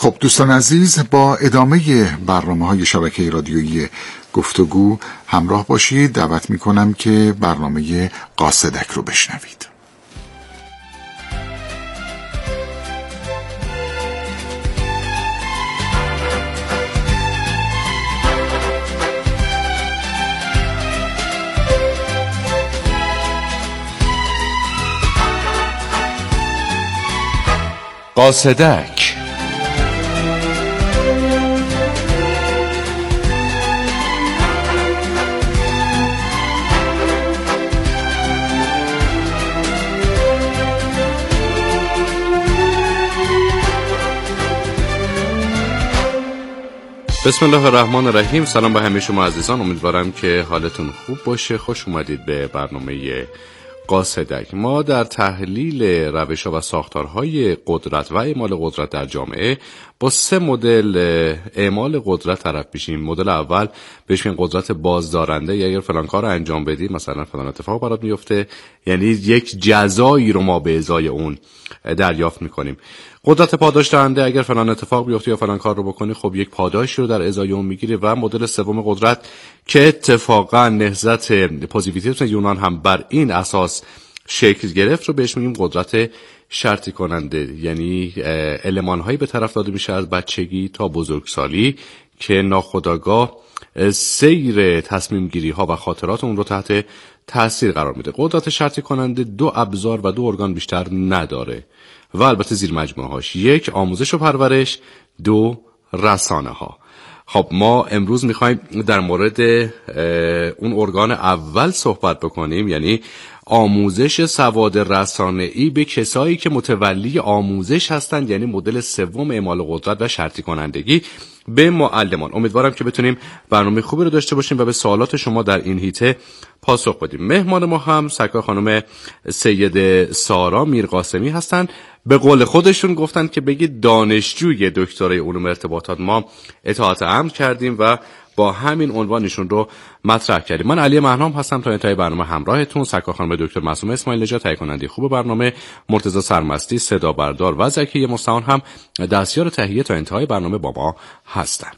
خب دوستان عزیز، با ادامه برنامه‌های شبکه رادیویی گفتگو همراه باشید. دعوت می‌کنم که برنامه قاصدک رو بشنوید. قاصدک. بسم الله الرحمن الرحیم. سلام به همه شما عزیزان، امیدوارم که حالتون خوب باشه. خوش اومدید به برنامه قاصدک. ما در تحلیل روش‌ها و ساختارهای قدرت و اعمال قدرت در جامعه با 3 مدل اعمال قدرت طرف میشیم. مدل اول بهش میگن قدرت بازدارنده، یا اگر فلان کار رو انجام بدی مثلا فلان اتفاق برات میفته، یعنی یک جزایی رو ما به ازای اون دریافت میکنیم. قدرت پاداش دهنده، اگر فلان اتفاق بیفته یا فلان کار رو بکنی خب یک پاداشی رو در ازای اون میگیری. و مدل سوم قدرت که اتفاقا نهضت پوزیتیویسم یونان هم بر این اساس شکل گرفت رو بهش میگیم قدرت شرطی کننده، یعنی المان‌هایی به طرف داده میشه از بچگی تا بزرگسالی که ناخودآگاه سیر تصمیم گیری ها و خاطرات اون رو تحت تاثیر قرار میده. قدرت شرطی کننده 2 ابزار و 2 ارگان بیشتر نداره و البته زیر مجموعه هاش: 1 آموزش و پرورش، 2 رسانه ها. خب ما امروز میخوایم در مورد اون ارگان اول صحبت بکنیم، یعنی آموزش سواد رسانه‌ای به کسایی که متولی آموزش هستند، یعنی مدل سوم اعمال قدرت و شرطی کنندگی به معلمان. امیدوارم که بتونیم برنامه خوبی رو داشته باشیم و به سوالات شما در این حیطه پاسخ بدیم. مهمان ما هم سرکار خانم سید سارا میرقاسمی هستند. به قول خودشون گفتن که بگید دانشجوی دکترای علوم ارتباطات. ما اطاعت امر کردیم و با همین عنوانشون رو مطرح کردیم. من علی مهنام هستم تا انتهای برنامه همراهتون. سرکار خانم دکتر معصومه اسماعیل نژاد تهیه کننده خوب برنامه، مرتضی سرمستی صدا بردار و زکی مستعان هم دستیار تهیه تا انتهای برنامه با ما هستند.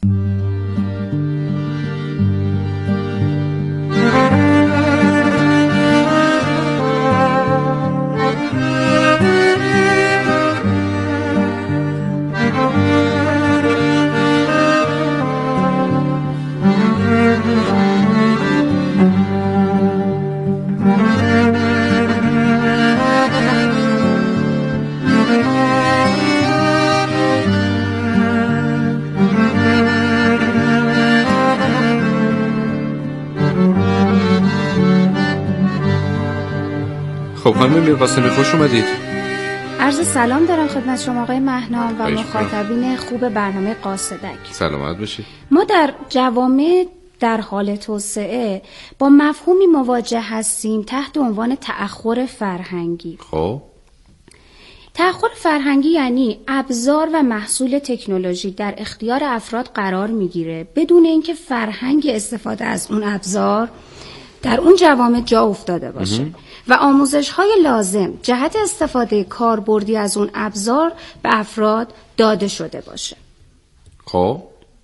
خب خانم میرقاسمی خوش اومدید. عرض سلام دارم خدمت شما آقای مهنام و مخاطبین خوب برنامه قاصدک. سلامت باشید. ما در جوامع در حال توسعه با مفهومی مواجه هستیم تحت عنوان تأخر فرهنگی. خب تأخر فرهنگی یعنی ابزار و محصول تکنولوژی در اختیار افراد قرار میگیره بدون اینکه فرهنگ استفاده از اون ابزار در اون جوامع جا افتاده باشه و آموزش‌های لازم جهت استفاده کاربردی از اون ابزار به افراد داده شده باشه. خب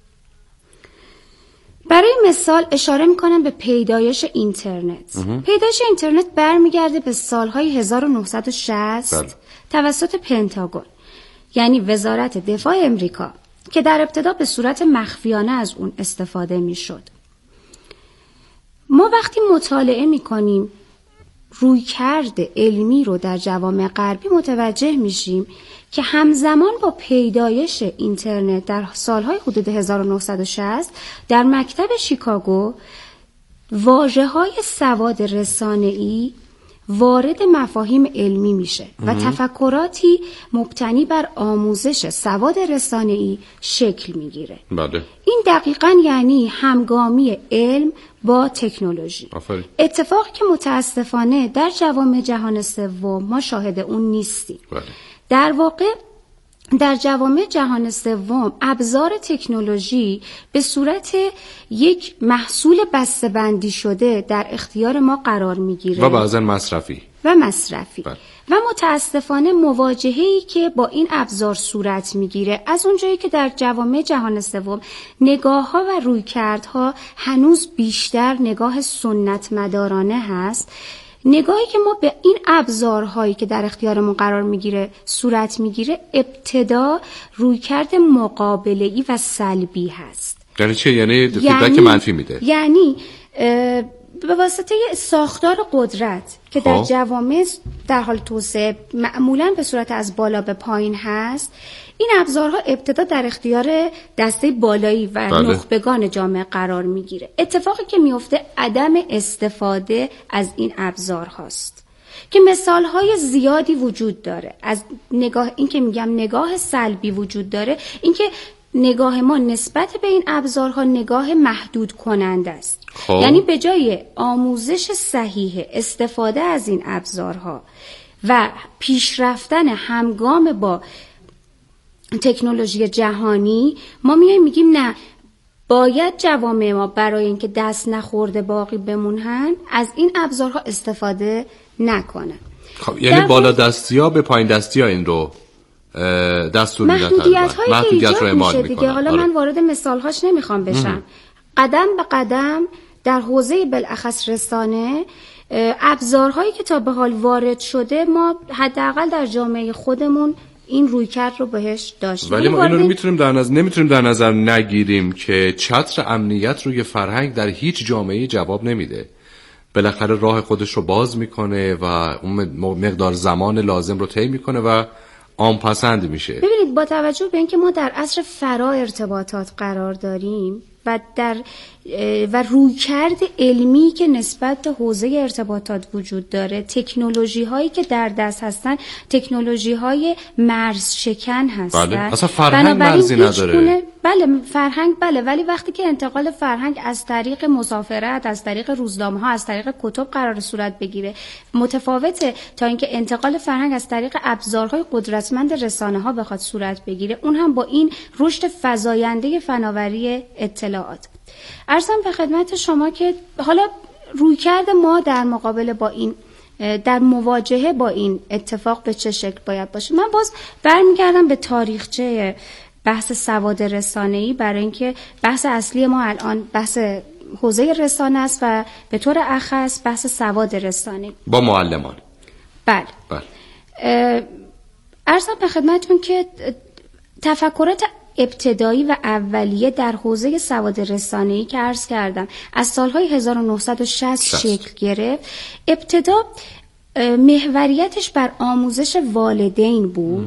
برای مثال اشاره میکنم به پیدایش اینترنت. پیدایش اینترنت برمیگرده به سالهای 1960 توسط پنتاگون، یعنی وزارت دفاع امریکا، که در ابتدا به صورت مخفیانه از اون استفاده میشد. ما وقتی مطالعه میکنیم رویکرد علمی رو در جوامع غربی متوجه میشیم که همزمان با پیدایش اینترنت در سالهای حدود 1960 در مکتب شیکاگو واژه‌های سواد رسانه‌ای وارد مفاهیم علمی میشه و تفکراتی مبتنی بر آموزش سواد رسانه‌ای شکل میگیره. بله. این دقیقاً یعنی همگامی علم با تکنولوژی. اتفاقی که متاسفانه در جوامع جهان سوم ما شاهد اون نیستیم. بله. در واقع در جوامع جهان سوم ابزار تکنولوژی به صورت یک محصول بسته‌بندی شده در اختیار ما قرار میگیره و بعضا مصرفی. بله. و متاسفانه مواجهه‌ای که با این ابزار صورت میگیره از اونجایی که در جوامع جهان سوم نگاه‌ها و رویکردها هنوز بیشتر نگاه سنت مدارانه هست، نگاهی که ما به این ابزارهایی که در اختیارمون قرار میگیره صورت میگیره ابتدا رویکرد مقابله‌ای و سلبی هست. یعنی چه؟ یعنی فیدبک منفی میده. یعنی به واسطه ساختار قدرت که در جوامع در حال توسعه معمولاً به صورت از بالا به پایین هست، این ابزارها ابتدا در اختیار دسته بالایی و نخبگان جامعه قرار میگیره. اتفاقی که میفته عدم استفاده از این ابزارهاست که مثالهای زیادی وجود داره. از نگاه این که میگم نگاه سلبی وجود داره، این که نگاه ما نسبت به این ابزارها نگاه محدود کننده است. یعنی به جای آموزش صحیح استفاده از این ابزارها و پیشرفتن همگام با تکنولوژی جهانی، ما میگیم نه، باید جوامع ما برای اینکه دست نخورده باقی بمونن از این ابزارها استفاده نکنن. خب یعنی بالا دستی‌ها به پایین دستی‌ها این رو دستور میدن، محدودیت‌هایی که ایجاد میشه دیگه. حالا من وارد مثال‌هاش نمیخوام بشم. قدم به قدم در حوزه بالاخص رسانه ابزارهایی که تا به حال وارد شده ما حداقل در جامعه خودمون این رویکرد رو بهش داشتیم. ولی ما اینو نمیتونیم در نظر نگیریم که چتر امنیت روی فرهنگ در هیچ جامعه جواب نمیده. بالاخره راه خودش رو باز میکنه و اون مقدار زمان لازم رو طی میکنه و عام پسند میشه. ببینید با توجه به اینکه ما در عصر فرا ارتباطات قرار داریم و رویکرد علمی که نسبت به حوزه ارتباطات وجود داره، تکنولوژی هایی که در دست هستن تکنولوژی های مرز شکن هستن. بله. اصلا فرهنگ مرزی نداره. بله فرهنگ بله، ولی وقتی که انتقال فرهنگ از طریق مسافرت، از طریق روزنامه ها، از طریق کتب قرار صورت بگیره، متفاوته تا اینکه انتقال فرهنگ از طریق ابزارهای قدرتمند رسانه ها بخواد صورت بگیره، اون هم با این رشد فزاینده فناوری اطلاعات. عرضم به خدمت شما که حالا رویکرد ما در مقابل با این، در مواجهه با این اتفاق به چه شکل باید باشه. من باز برمیگردم به تاریخچه بحث سواد رسانه‌ای، برای اینکه بحث اصلی ما الان بحث حوزه رسانه است و به طور اخص بحث سواد رسانه‌ای با معلمان. بله. عرضم به خدمتتون که تفکرات ابتدایی و اولیه در حوزه سواد رسانه‌ای که عرض کردم از سالهای 1960 شکل گرفت. ابتدا محوریتش بر آموزش والدین بود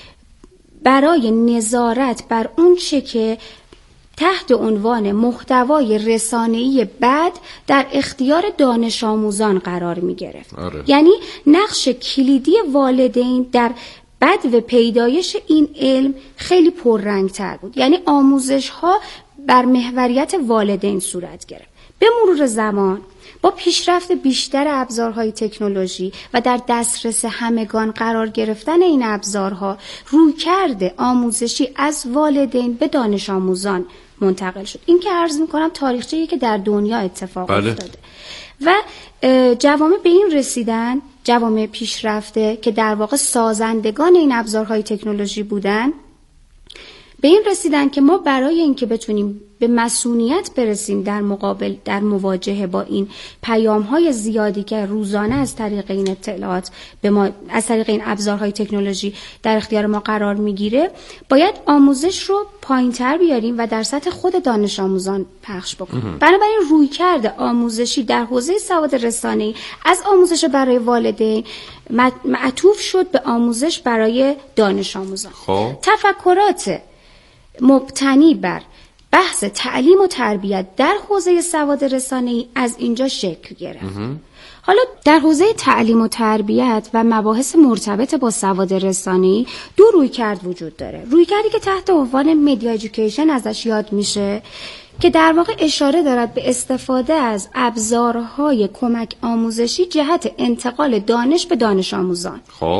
برای نظارت بر اون چه که تحت عنوان محتوای رسانه‌ای بد در اختیار دانش آموزان قرار می گرفت. یعنی نقش کلیدی والدین در بد و پیدایش این علم خیلی پررنگ‌تر بود. یعنی آموزش ها بر محوریت والدین صورت گرفت. به مرور زمان با پیشرفت بیشتر ابزارهای تکنولوژی و در دسترس همگان قرار گرفتن این ابزارها، رویکرد آموزشی از والدین به دانش آموزان منتقل شد. این که عرض می‌کنم تاریخچه‌ای که در دنیا اتفاق افتاده و جوامع به این رسیدن، جوامع پیشرفته که در واقع سازندگان این ابزارهای تکنولوژی بودن، به این رسیدن که ما برای اینکه بتونیم به مسئولیت برسیم در مواجهه با این پیام‌های زیادی که روزانه از طریق این اطلاعات به ما، از طریق این ابزارهای تکنولوژی در اختیار ما قرار میگیره، باید آموزش رو پایین‌تر بیاریم و در سطح خود دانش آموزان پخش بکنیم. بنابراین رویکرد آموزشی در حوزه سواد رسانه‌ای از آموزش برای والدین معطوف شد به آموزش برای دانش آموزان. تفکرات مبتنی بر بحث تعلیم و تربیت در حوزه سواد رسانه‌ای از اینجا شکل گرفت. حالا در حوزه تعلیم و تربیت و مباحث مرتبط با سواد رسانه‌ای دو رویکرد وجود داره. رویکردی که تحت عنوان مدیا ادویکیشن ازش یاد میشه که در واقع اشاره دارد به استفاده از ابزارهای کمک آموزشی جهت انتقال دانش به دانش آموزان.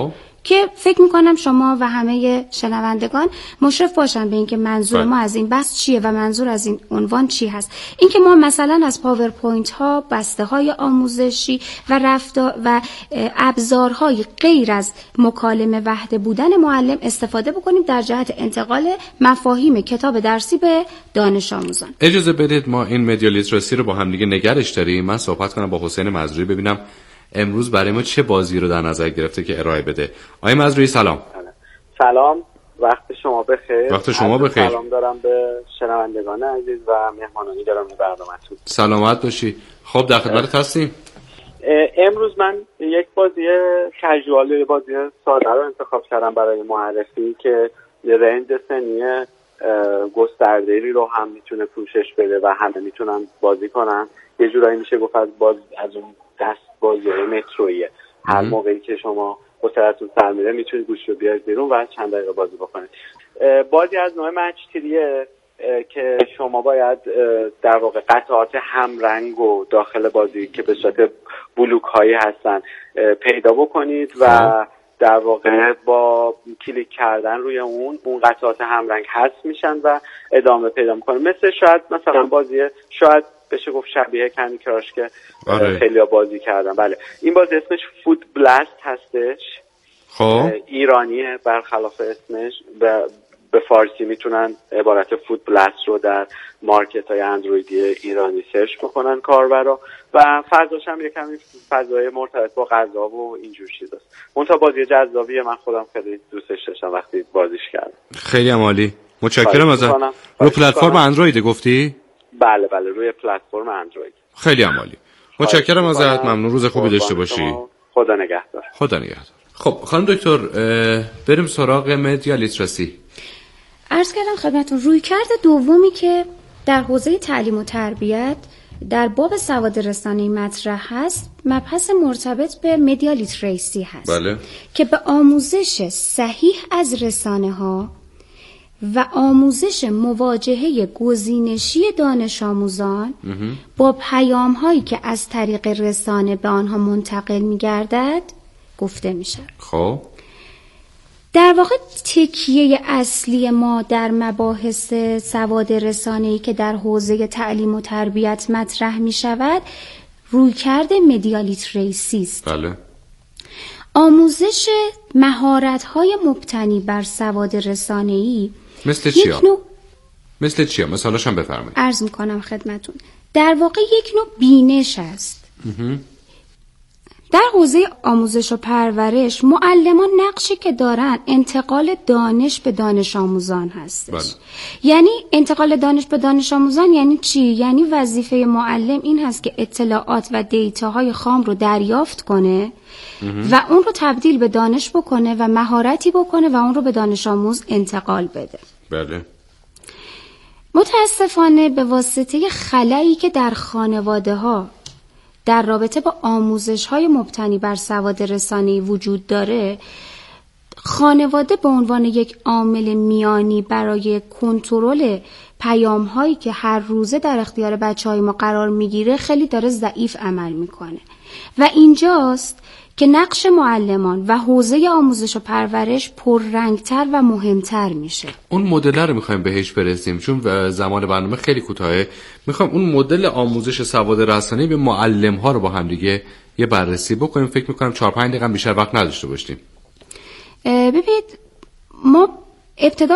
که فکر میکنم شما و همه شنوندگان مشرف باشن به اینکه منظور ما از این بحث چیه و منظور از این عنوان چی هست. اینکه ما مثلا از پاورپوینت ها، بسته های آموزشی و رفتار و ابزارهای غیر از مکالمه وحده بودن معلم استفاده بکنیم در جهت انتقال مفاهیم کتاب درسی به دانش آموزان. اجازه بدید ما این مدیا لیتراسی رو با هم دیگه نگرش داریم. من صحبت کنم با حسین مزروعی ببینم امروز برای ما چه بازی رو در نظر گرفته که ارائه بده. آقای مزروعی سلام. سلام، وقت شما بخیر. وقت شما بخیر. سلام دارم به شنوندگان عزیز و مهمانان گرامی برنامه‌تون. سلامت باشی. خب در خدمت هستیم. امروز من یک بازی کژوال، بازی ساده رو انتخاب کردم برای معرفی که رنج سنی گسترده‌ای رو هم میتونه پوشش بده و همه میتونن بازی کنن. یه جورایی میشه گفت از اون دست بازی مترویه. هر موقعی که شما حوصله‌تون سر میره میتونید گوشی رو بیارید بیرون و چند دقیقه بازی بکنید. بازی از نوع مچ تریه که شما باید در واقع قطعات همرنگ و داخل بازی که به صورت بلوک هایی هستن پیدا بکنید و در واقع با کلیک کردن روی اون قطعات همرنگ حذف میشن و ادامه پیدا میکنه. مثلا بازی شاید بشه گفت شبیه کندی کراش که خیلی‌ها بازی کردن. بله، این بازی اسمش فود بلاست هستش. خب ایرانیه برخلاف اسمش. به فارسی میتونن عبارت فود بلاست رو در مارکت های اندرویدی ایرانی سرچ بکنن کاربرا و فضاش هم یک کمی فضای مرتبط با غذا و اینجور چیزاست. منتها بازی جذابیه، من خودم خیلی دوستش داشتم وقتی بازیش کردم. خیلی عالی. متشکرم ازت. رو پلتفرم اندروید گفتی؟ بله روی پلتفرم اندروید. خیلی عالی. متشکرم ازت. ممنون. روز خوبی داشته باشی. خدا نگهدار. خدا نگهدار. خب خانم دکتر بریم سراغ مدیا لیتراسی. عرض کردم خدمتتون رویکرد دومی که در حوزه تعلیم و تربیت در باب سواد رسانه‌ای مطرح هست مبحث مرتبط به مدیا لیتراسی هست. بله. که به آموزش صحیح از رسانه‌ها و آموزش مواجهه گزینشی دانش آموزان با پیام‌هایی که از طریق رسانه به آنها منتقل می‌گردد گفته میشه. خب در واقع تکیه اصلی ما در مباحث سواد رسانه‌ای که در حوزه تعلیم و تربیت مطرح می شود رویکرد مدیا لیتراسی است. بله. آموزش مهارت‌های مبتنی بر سواد رسانه‌ای مثل چیا؟ مثل چیا؟ مثالش هم بفرمایید. عرض می‌کنم خدمتون. در واقع یک نوع بینش است. در حوزه آموزش و پرورش معلمان نقشی که دارن انتقال دانش به دانش آموزان هستش. بله. یعنی انتقال دانش به دانش آموزان یعنی چی؟ یعنی وظیفه معلم این هست که اطلاعات و دیتاهای خام رو دریافت کنه و اون رو تبدیل به دانش بکنه و مهارتی بکنه و اون رو به دانش آموز انتقال بده. بله. متاسفانه به واسطه خلایی که در خانواده‌ها در رابطه با آموزش‌های مبتنی بر سواد رسانه‌ای وجود داره، خانواده به عنوان یک عامل میانی برای کنترل پیام‌هایی که هر روزه در اختیار بچه‌های ما قرار میگیره خیلی داره ضعیف عمل میکنه و اینجاست که نقش معلمان و حوزه آموزش و پرورش پررنگتر و مهمتر میشه. اون مدل رو میخوایم بهش برسیم چون زمان برنامه خیلی کوتاهه. میخوام اون مدل آموزش سواد رسانه‌ای به معلم ها رو با هم دیگه یه بررسی بکنیم. فکر میکنم 4-5 دقیقه بیشتر وقت نداشته باشیم. ببینید ما ابتدا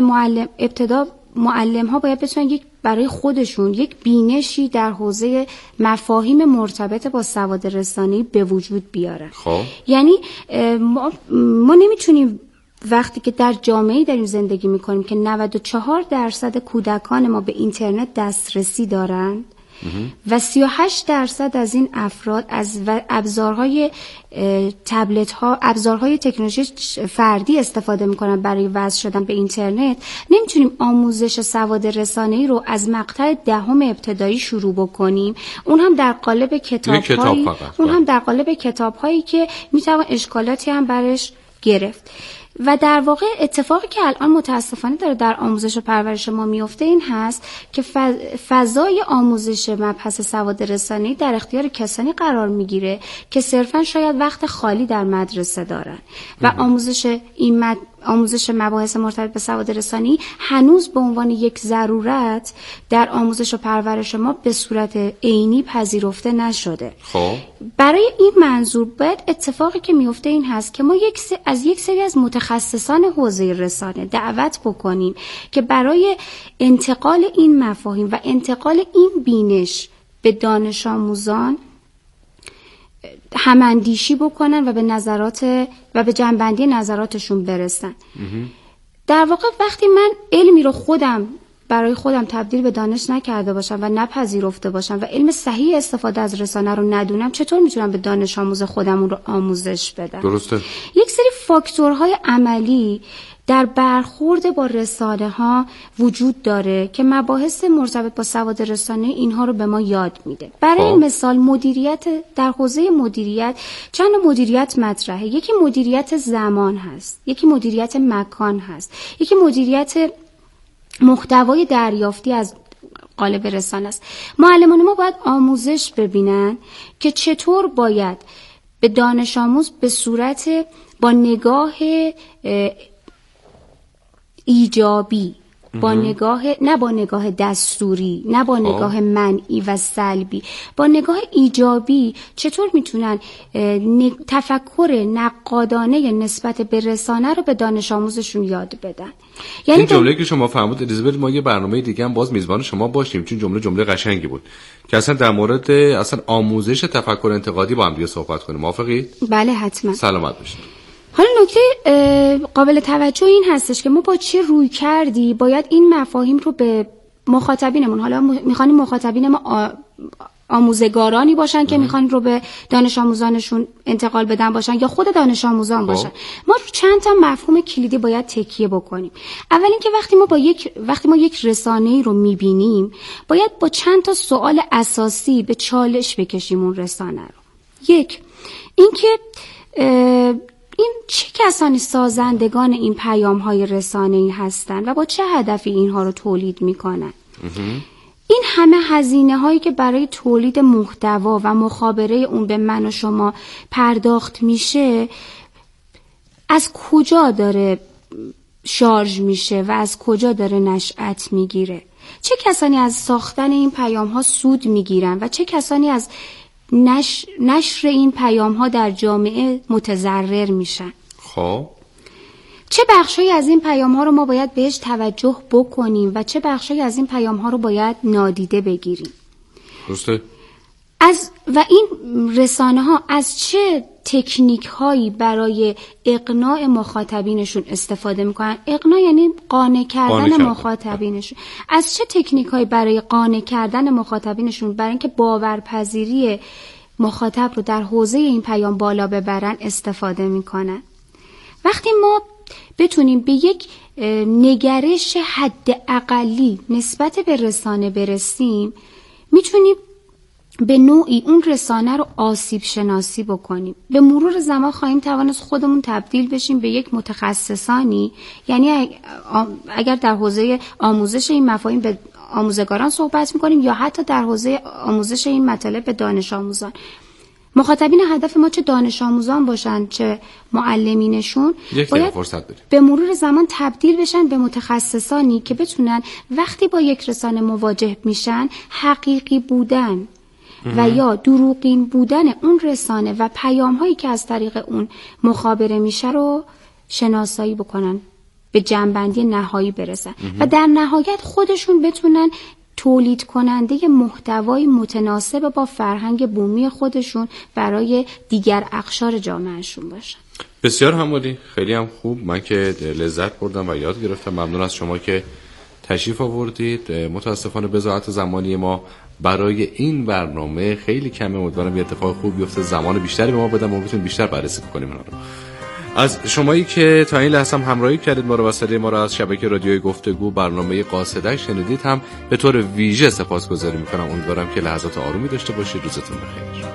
معلم ها باید بتونن برای خودشون یک بینشی در حوزه مفاهیم مرتبط با سواد رسانه‌ای به وجود بیارن. خب یعنی ما نمیتونیم وقتی که در جامعه‌ای داریم زندگی میکنیم که 94% کودکان ما به اینترنت دسترسی دارند و 38% از این افراد از ابزارهای تبلت ها، ابزارهای تکنولوژی فردی استفاده میکنن برای وصل شدن به اینترنت، نمیتونیم آموزش سواد رسانه‌ای رو از مقطع 10 ابتدایی شروع بکنیم، اون هم در قالب کتاب‌هایی که میتوان اشکالاتی هم برش گرفت. و در واقع اتفاقی که الان متاسفانه داره در آموزش و پرورش ما میفته این هست که فضای آموزش مبحث سواد رسانه‌ای در اختیار کسانی قرار میگیره که صرفاً شاید وقت خالی در مدرسه دارن و آموزش مباحث مرتبط به سواد رسانه‌ای هنوز به عنوان یک ضرورت در آموزش و پرورش ما به صورت عینی پذیرفته نشده. خب برای این منظور باید اتفاقی که میفته این هست که ما از یک سری از متخصصان حوزه رسانه دعوت بکنیم که برای انتقال این مفاهیم و انتقال این بینش به دانش آموزان هماندیشی بکنن و به نظرات و به جنبندی نظراتشون برسن. در واقع وقتی من علمی رو برای خودم تبدیل به دانش نکرده باشم و نپذیرفته باشم و علم صحیح استفاده از رسانه رو ندونم، چطور میتونم به دانش آموز خودم اون رو آموزش بدم؟ درسته. یک سری فاکتورهای عملی در برخورد با رسانه ها وجود داره که مباحث مرتبط با سواد رسانه اینها رو به ما یاد میده. برای مثال در حوزه مدیریت چند مدیریت مطرحه. یکی مدیریت زمان هست، یکی مدیریت مکان هست، یکی مدیریت محتوای دریافتی از قالب رسانه است. معلمان ما باید آموزش ببینن که چطور باید به دانش آموز به صورت با نگاه ایجابی، نه با نگاه دستوری، نه با نگاه منعی و سلبی، با نگاه ایجابی چطور میتونن تفکر نقادانه نسبت به رسانه رو به دانش آموزشون یاد بدن. یعنی این جمله که شما فرمود الیزابت، ما یه برنامه دیگه هم باز میزبان شما باشیم، چون جمله قشنگی بود که اصلا در مورد آموزش تفکر انتقادی با هم دیگه صحبت کنیم. موافقید؟ بله حتما. سلامت باشید. حالا نکته قابل توجه این هستش که ما با چه روی کردی باید این مفاهیم رو به مخاطبینمون، حالا میخوانیم مخاطبین ما آموزگارانی باشن که میخوان رو به دانش آموزانشون انتقال بدن باشن یا خود دانش آموزان باشن، ما رو چند تا مفهوم کلیدی باید تکیه بکنیم. اول اینکه وقتی ما یک رسانه‌ای رو میبینیم باید با چند تا سوال اساسی به چالش بکشیم اون رسانه رو. یک، اینکه این چه کسانی سازندگان این پیام‌های رسانه‌ای هستند و با چه هدفی اینها رو تولید می‌کنند؟ این همه هزینه‌هایی که برای تولید محتوا و مخابره اون به من و شما پرداخت میشه، از کجا داره شارژ میشه و از کجا داره نشأت میگیره؟ چه کسانی از ساختن این پیام‌ها سود میگیرن و چه کسانی از نشر این پیام‌ها در جامعه متضرر میشن؟ خب چه بخشی از این پیام‌ها رو ما باید بهش توجه بکنیم و چه بخشی از این پیام‌ها رو باید نادیده بگیریم؟ درسته. و این رسانه‌ها از چه تکنیک‌هایی برای اقناع مخاطبینشون استفاده می‌کنن؟ اقناع یعنی قانع کردن مخاطبینشون. از چه تکنیک‌هایی برای قانع کردن مخاطبینشون، برای اینکه باورپذیری مخاطب رو در حوزه این پیام بالا ببرن استفاده می‌کنن؟ وقتی ما بتونیم به یک نگرش حد اقلی نسبت به رسانه برسیم، میتونیم به نوعی اون رسانه رو آسیب شناسی بکنیم. به مرور زمان خواهیم توانست خودمون تبدیل بشیم به یک متخصصانی، یعنی اگر در حوزه آموزش این مفاهیم به آموزگاران صحبت میکنیم یا حتی در حوزه آموزش این مطالب به دانش آموزان، مخاطبین هدف ما چه دانش آموزان باشن چه معلمینشون باید به مرور زمان تبدیل بشن به متخصصانی که بتونن وقتی با یک رسانه مواجه میشن حقیقی بودن و یا دروغین بودن اون رسانه و پیام‌هایی که از طریق اون مخابره میشه رو شناسایی بکنن، به جنبندی نهایی برسن و در نهایت خودشون بتونن تولید کننده محتوای متناسب با فرهنگ بومی خودشون برای دیگر اقشار جامعهشون باشن. بسیار همالی، خیلی هم خوب. من که لذت بردم و یاد گرفتم. ممنون از شما که تشریف آوردید. متاسفانه بضاعت زمانی ما برای این برنامه خیلی کمه. امیدوارم یه اتفاق خوب بیفته، زمان بیشتری به ما بدن و بتونیم بیشتر بررسی کنیم اونا رو. از شمایی که تا این لحظه همراهی کردید ما رو و صدای ما رو از شبکه رادیوی گفتگو برنامه قاصدک شنیدید هم به طور ویژه سپاسگزاری میکنم. امیدوارم که لحظات آرومی داشته باشید. روزتون بخیر.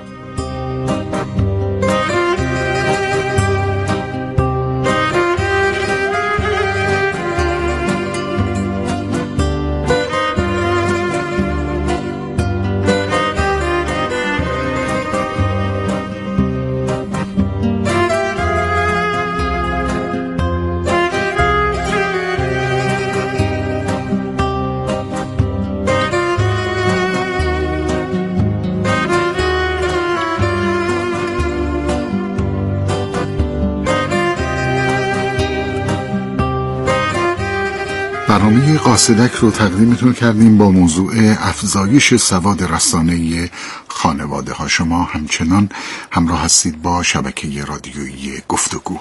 برنامه قاصدک رو تقدیمتون کردیم با موضوع افزایش سواد رسانه‌ای خانواده ها. شما همچنان همراه هستید با شبکه رادیویی گفتگو.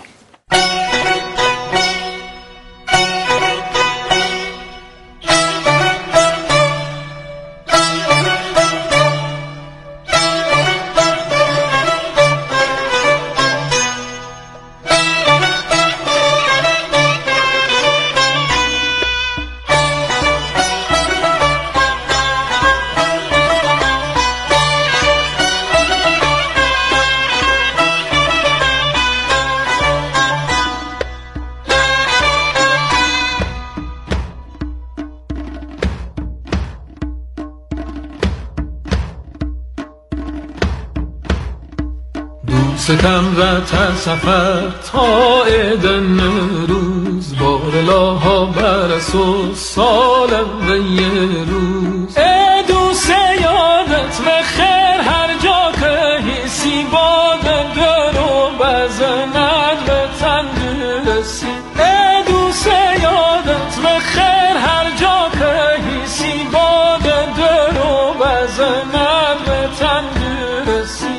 ستم رت سفر تا ایدن روز بار لاها برس و سالم و یه روز ای دوست یادت بخیر هر جا که حسی باد در و بزند به تندرسی ای دوست یادت بخیر هر جا که حسی باد در و بزند به تندرسی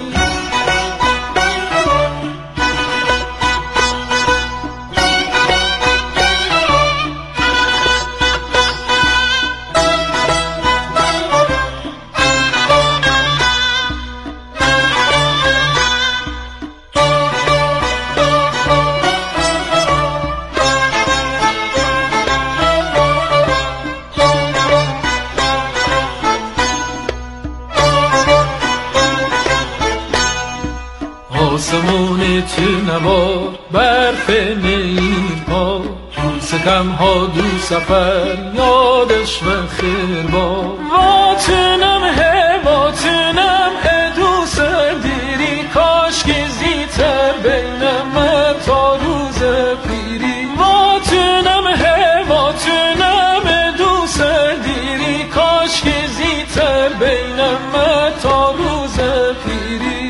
آسمون تو نوار برف نیرها دو ستم ها دو سفر یادش و خیر با واتنم واتنم ادو سردیری کاش که زیتر بینم تا روز پیری واتنم واتنم ادو سردیری کاش که زیتر بینم تا روز پیری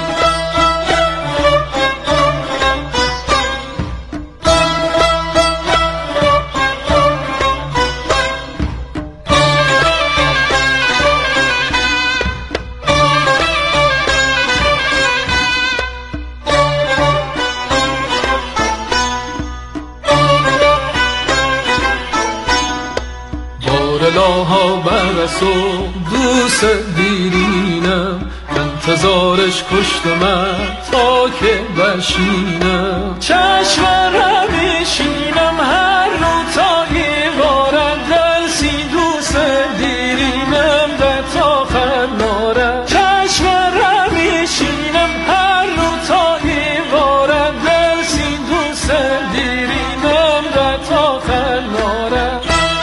لاها برس و دوست دیرینم انتظارش کشت من تا که بشینم چشم رمیشینم هر رو تا ایوارم دلسی دوست دیرینم در تا خنارم چشم رمیشینم هر رو تا ایوارم دلسی دوست دیرینم در تا خنارم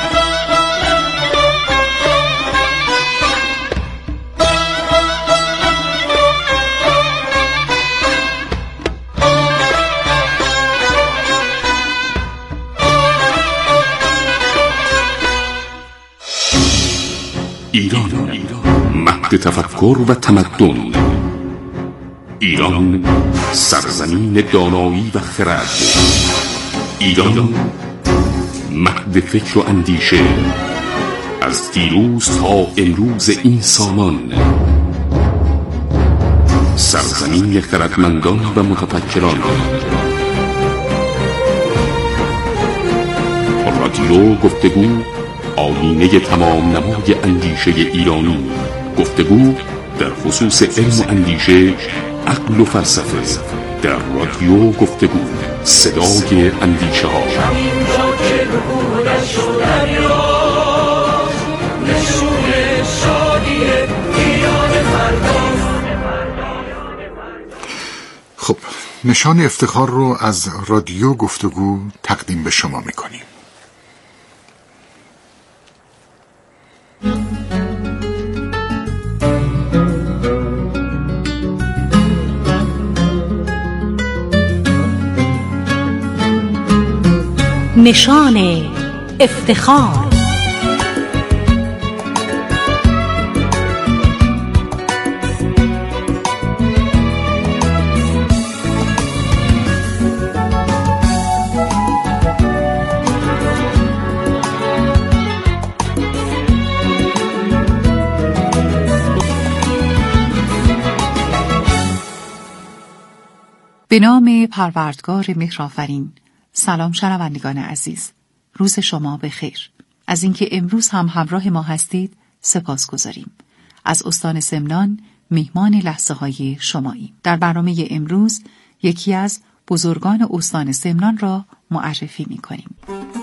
ایران مهد تفکر و تمدن، ایران سرزمین دانایی و خرد، ایران مهد فکر و اندیشه از دیروز تا امروز این سامان، سرزمین خردمندان و متفکران. رادیو گفتگو، آیینه تمام نمای اندیشه ایرانی. گفتگو در خصوص علم و اندیشه، عقل و فلسفه در رادیو گفتگو، صدای اندیشه ها. خب، نشان افتخار رو از رادیو گفتگو تقدیم به شما میکنیم. نشان افتخار. به نام پروردگار مهرآفرین. سلام شنوندگان عزیز، روز شما بخیر. از اینکه امروز هم همراه ما هستید سپاسگزاریم. از استان سمنان میهمان لحظه های شماییم. در برنامه امروز یکی از بزرگان استان سمنان را معرفی می کنیم.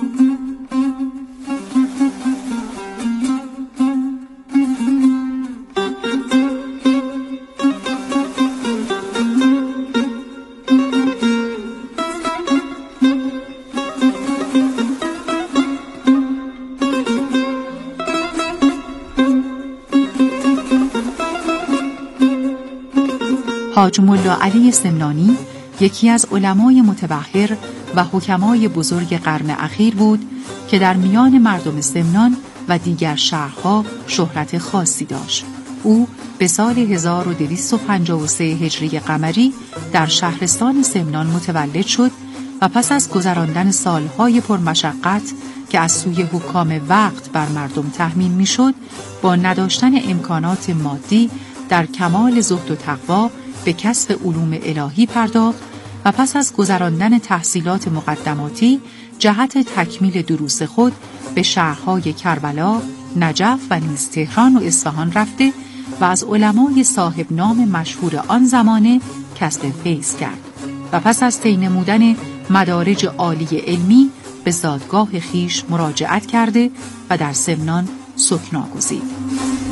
حاج ملا علی سمنانی یکی از علمای متبحر و حکمای بزرگ قرن اخیر بود که در میان مردم سمنان و دیگر شهرها شهرت خاصی داشت. او به سال 1253 هجری قمری در شهرستان سمنان متولد شد و پس از گذراندن سالهای پرمشقت که از سوی حکام وقت بر مردم تحمیل میشد، با نداشتن امکانات مادی در کمال زهد و تقوا به کسب علوم الهی پرداخت و پس از گذراندن تحصیلات مقدماتی جهت تکمیل دروس خود به شهرهای کربلا، نجف و نیز تهران و اصفهان رفته و از علمای صاحب نام مشهور آن زمانه کسب فیض کرد و پس از طی نمودن مدارج عالی علمی به زادگاه خیش مراجعت کرده و در سمنان سکنا گزید.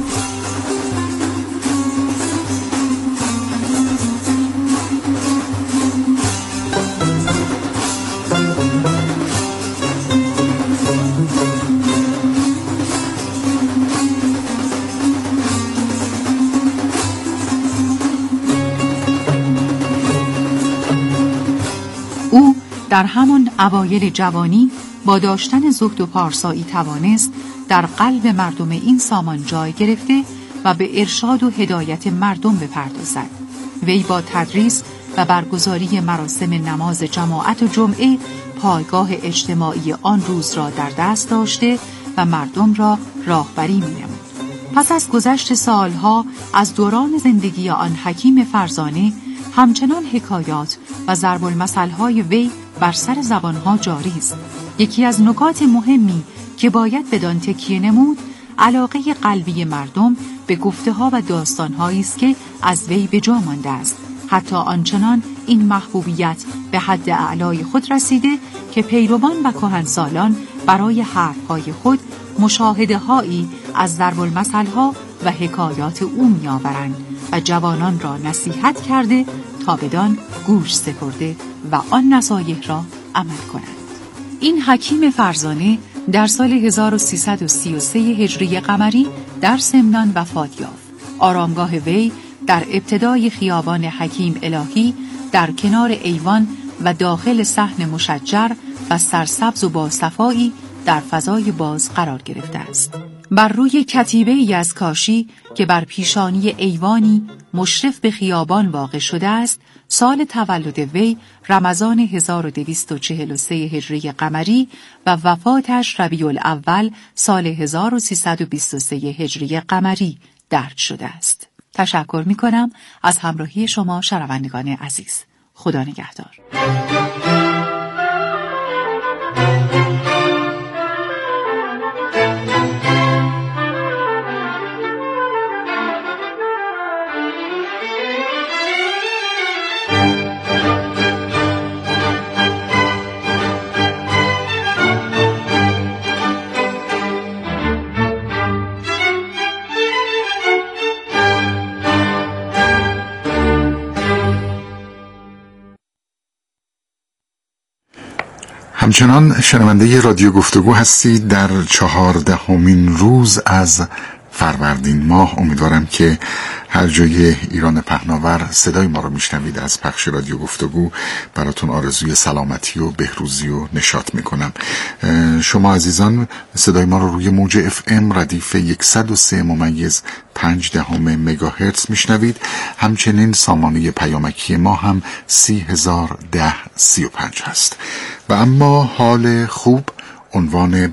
او در همان اوایل جوانی با داشتن زهد و پارسایی توانست در قلب مردم این سامان جای گرفته و به ارشاد و هدایت مردم بپردازد. وی با تدریس و برگزاری مراسم نماز جماعت و جمعه پایگاه اجتماعی آن روز را در دست داشته و مردم را راهبری می‌نمود. پس از گذشت سالها از دوران زندگی آن حکیم فرزانه، همچنان حکایات و ضرب المثل‌های وی بر سر زبانها جاری است. یکی از نکات مهمی که باید بدان تکیه نمود، علاقه قلبی مردم به گفته‌ها و داستان‌هایی است که از وی به جا مانده است. حتی آنچنان این محبوبیت به حد اعلای خود رسیده که پیروان و کهنسالان برای حرف‌های خود مشاهده‌هایی از ضرب المثل‌ها و حکایات او می‌آورند و جوانان را نصیحت کرده تا بدان گوش سپرده و آن نصایح را عمل کنند. این حکیم فرزانه در سال 1333 هجری قمری در سمنان وفات یافت. آرامگاه وی در ابتدای خیابان حکیم الهی در کنار ایوان و داخل صحن مشجر و سرسبز و باصفایی در فضای باز قرار گرفته است. بر روی کتیبه‌ای از کاشی که بر پیشانی ایوانی مشرف به خیابان واقع شده است، سال تولد وی رمضان 1243 هجری قمری و وفاتش ربیع الاول سال 1323 هجری قمری درج شده است. تشکر می‌کنم از همراهی شما شنوندگان عزیز. خدا نگهدار. همچنان شنونده رادیو گفتگو هستید در 14مین روز از فروردین ماه. امیدوارم که هر جای ایران پهناور صدای ما رو میشنوید. از پخش رادیو گفتگو براتون آرزوی سلامتی و بهروزی و نشاط میکنم. شما عزیزان صدای ما رو روی موج FM ردیف 103.5 مگاهرتز میشنوید. همچنین سامانه پیامکی ما هم 30,010-35 هست. و اما حال خوب عنوان